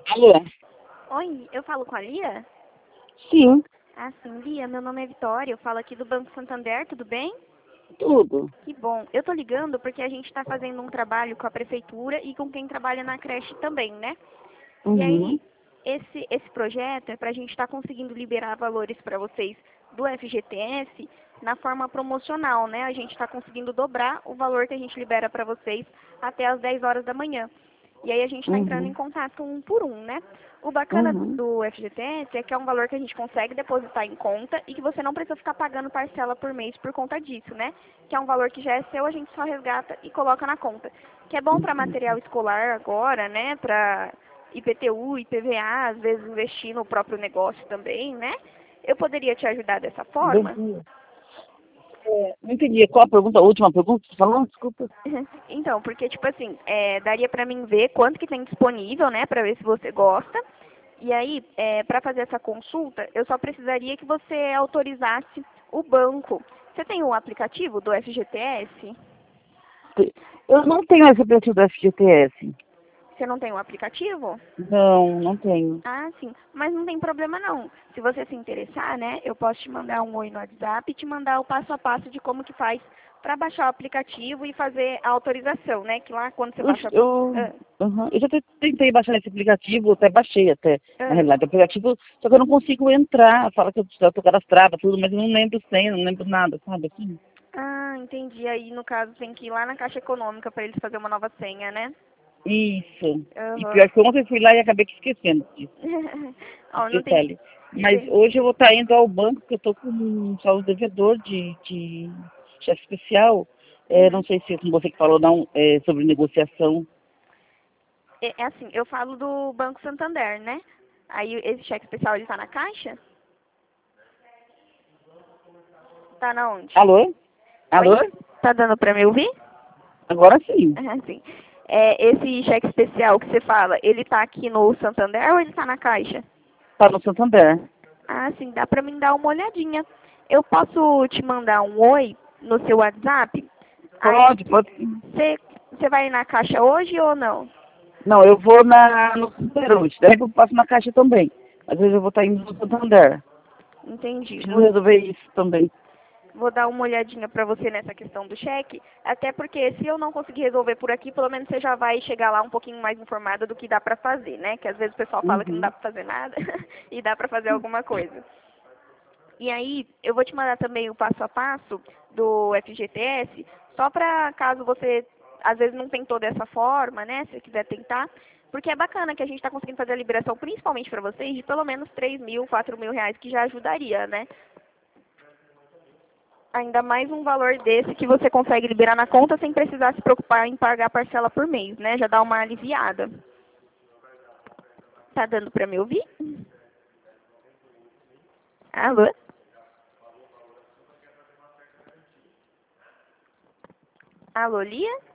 Alô? Oi, eu falo com a Lia? Sim, Ah, sim, Lia, meu nome é Vitória, eu falo aqui do Banco Santander, tudo bem? tudo. Que bom. Eu tô ligando porque a gente está fazendo um trabalho com a prefeitura e com quem trabalha na creche também, né? E Uhum, aí, esse projeto é para a gente estar conseguindo liberar valores para vocês do FGTS na forma promocional, né? A gente está conseguindo dobrar o valor que a gente libera para vocês até às 10 horas da manhã. E aí a gente está entrando em uhum, contato um por um, né? O bacana uhum. do FGTS é que é um valor que a gente consegue depositar em conta e que você não precisa ficar pagando parcela por mês por conta disso, né? Que é um valor que já é seu, a gente só resgata e coloca na conta. Que é bom para material escolar agora, né? Para IPTU, IPVA, às vezes investir no próprio negócio também, né? Eu poderia te ajudar dessa forma? Uhum. Não entendi. Qual a pergunta? A última pergunta que você falou? Desculpa. Então, porque, tipo assim, daria pra mim ver quanto que tem disponível, né, pra ver se você gosta. E aí, pra fazer essa consulta, eu só precisaria que você autorizasse o banco. Você tem o aplicativo do FGTS? Eu não tenho esse aplicativo do FGTS. Você não tem o aplicativo? Não, não tenho. Ah, sim. Mas não tem problema não. Se você se interessar, né, eu posso te mandar um oi no WhatsApp e te mandar o passo a passo de como que faz para baixar o aplicativo e fazer a autorização, né? Que lá quando você Eu, baixa... eu, Ah, uhum. Eu já tentei baixar esse aplicativo, até baixei até, na ah. realidade, o aplicativo, só que eu não consigo entrar. Fala que eu já tô cadastrada, tudo, mas eu não lembro senha, não lembro nada, sabe assim? Ah, entendi. Aí, no caso, tem que ir lá na Caixa Econômica para eles fazer uma nova senha, né? Isso. E Aham. pior que ontem eu fui lá e acabei que esquecendo disso. Ó, Esse não tem... detalhe. Mas tem- hoje eu vou estar indo ao banco, porque eu estou com só o devedor de chefe especial. Não Uhum. sei se é com você que falou não, sobre negociação. É assim, eu falo do Banco Santander, né? Aí, esse cheque especial, ele tá na Caixa? Tá na onde? Alô? Oi? Alô? Tá dando pra me ouvir? Agora sim. Ah, sim. Esse cheque especial que você fala, ele tá aqui no Santander ou ele tá na Caixa? Está no Santander. Ah, sim, dá pra mim dar uma olhadinha. Eu posso te mandar um oi no seu WhatsApp? Aí, Pode, pode sim. você vai na Caixa hoje ou não? Não, eu vou no Santander hoje. Daí eu passo na Caixa também. Às vezes eu vou estar indo no Santander. Entendi. Preciso resolver isso também. Vou dar uma olhadinha pra você nessa questão do cheque, até porque se eu não conseguir resolver por aqui, pelo menos você já vai chegar lá um pouquinho mais informada do que dá pra fazer, né? Que às vezes o pessoal fala que não dá Uhum. pra fazer nada e dá pra fazer alguma coisa. E aí, eu vou te mandar também o passo a passo do FGTS, só para caso você, às vezes, não tentou dessa forma, né, se quiser tentar, porque é bacana que a gente está conseguindo fazer a liberação, principalmente para vocês, de pelo menos 3 mil, 4 mil reais, que já ajudaria, né? Ainda mais um valor desse que você consegue liberar na conta sem precisar se preocupar em pagar a parcela por mês, né? Já dá uma aliviada. Tá dando para me ouvir? Alô? Alô, Lia?